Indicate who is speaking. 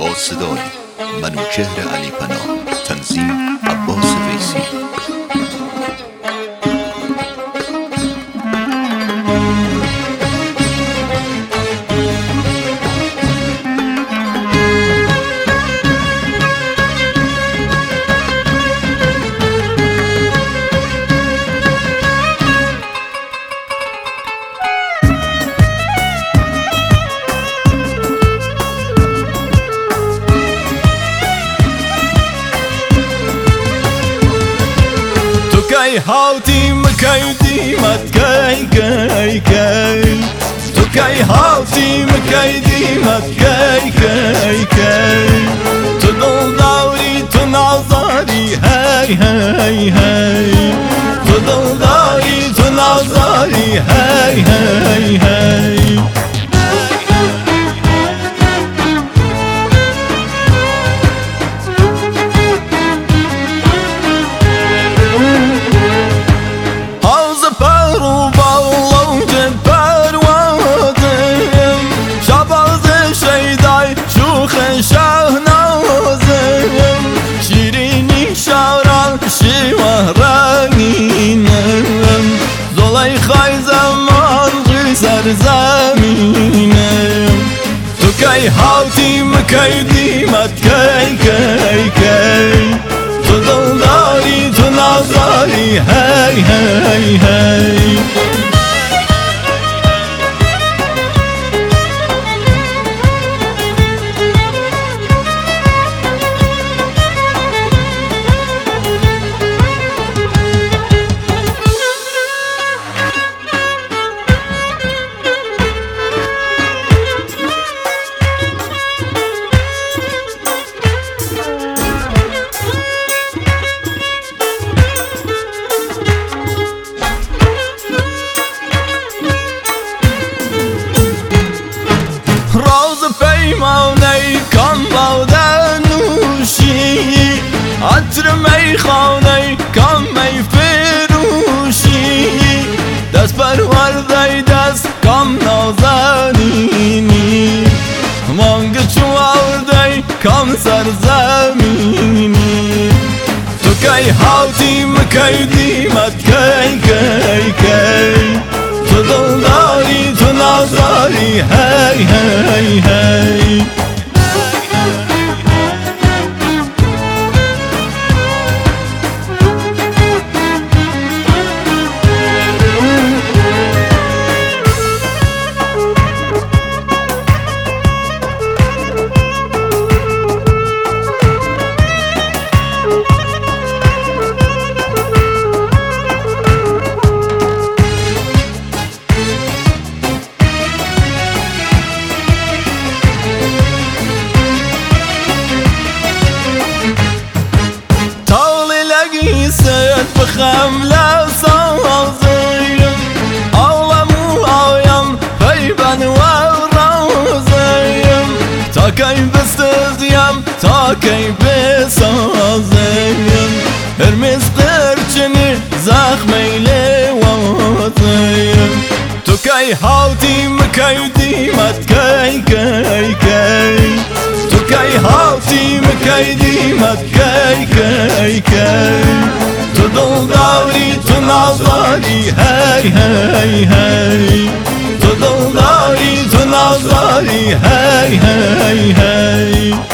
Speaker 1: با صدای منوچهر علی پناه، تنظیم عباس ویسی.
Speaker 2: كي هاوتي مكيدي متكي كي كي تو كي هاوتي مكيدي متكي كي كي تدل دوري تنظري هاي هاي هاي تدل دوري تنظري هاي هاي هاي زمینم تو کی هاوتی مکیدی متکی کی کی تو دلداری تو نازاری هی هی هی پیمانه کام باده نوشی عطر میخانه کام می فروشی دست پرورده دست کام نازنینی مانگ چوارده کام سرزمینی تو کی هاوتی مکیدی متکی کی کی تو دلداری تو نازاری هی هی هی سيد بخم لا صازيم أولمو آيام فيبان ورازيم تا كي بستزيم تا كي بسازيم هرمز قرچني زخمي لوازيم تو كي هاوتي مكيدي متكي كي كي تو كي هاوتي مكيدي متكي كي كي تو دلداری تو نازاری هی هی هی تو دلداری تو نازاری هی هی هی